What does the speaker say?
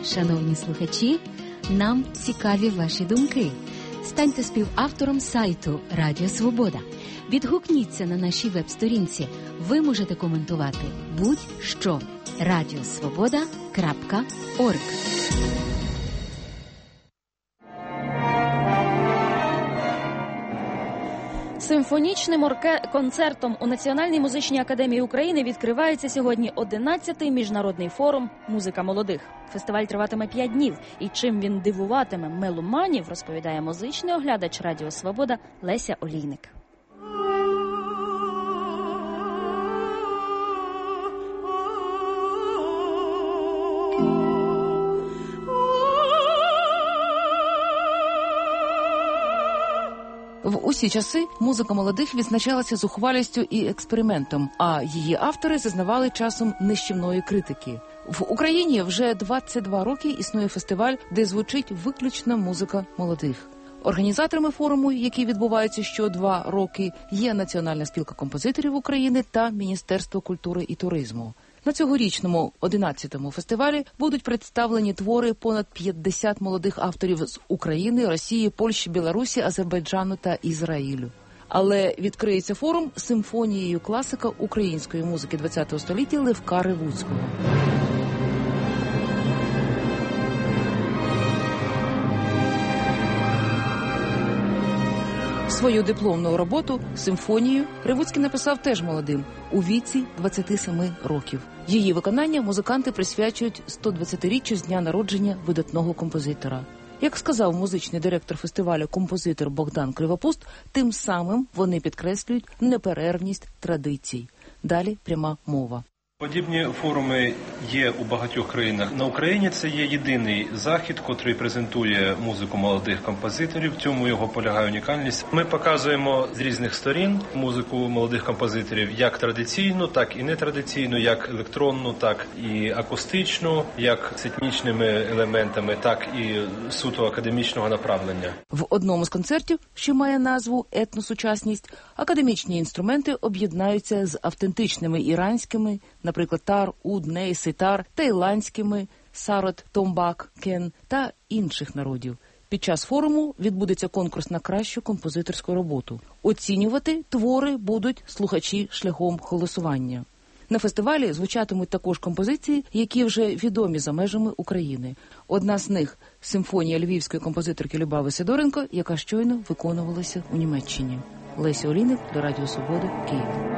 Шановні слухачі, нам цікаві ваші думки. Станьте співавтором сайту Радіо Свобода. Відгукніться на нашій веб-сторінці. Ви можете коментувати будь-що. radiosvoboda.org. Симфонічним концертом у Національній музичній академії України відкривається сьогодні 11-й міжнародний форум «Музика молодих». Фестиваль триватиме 5 днів. І чим він дивуватиме меломанів, розповідає музичний оглядач Радіо Свобода Леся Олійник. В усі часи музика молодих відзначалася зухвалістю і експериментом, а її автори зазнавали часом нищівної критики. В Україні вже 22 роки існує фестиваль, де звучить виключно музика молодих. Організаторами форуму, який відбувається що 2 роки, є Національна спілка композиторів України та Міністерство культури і туризму. На цьогорічному 11-му фестивалі будуть представлені твори понад 50 молодих авторів з України, Росії, Польщі, Білорусі, Азербайджану та Ізраїлю. Але відкриється форум симфонією класика української музики ХХ століття Левка Ревуцького. Свою дипломну роботу «Симфонію» Ревуцький написав теж молодим, у віці 27 років. Її виконання музиканти присвячують 120-річчю з дня народження видатного композитора. Як сказав музичний директор фестивалю композитор Богдан Кривопуст, тим самим вони підкреслюють неперервність традицій. Далі пряма мова. Подібні форуми є у багатьох країнах. На Україні це є єдиний захід, котрий презентує музику молодих композиторів. В цьому його полягає унікальність. Ми показуємо з різних сторін музику молодих композиторів, як традиційну, так і нетрадиційну, як електронну, так і акустичну, як з етнічними елементами, так і суто академічного направлення. В одному з концертів, що має назву «Етносучасність», академічні інструменти об'єднаються з автентичними іранськими, наприклад, тар, уд, ней, ситар, таїландськими, сарот, томбак, кен та інших народів. Під час форуму відбудеться конкурс на кращу композиторську роботу. Оцінювати твори будуть слухачі шляхом голосування. На фестивалі звучатимуть також композиції, які вже відомі за межами України. Одна з них – симфонія львівської композиторки Любави Сидоренко, яка щойно виконувалася у Німеччині. Леся Олійник, до Радіо Свобода, Київ.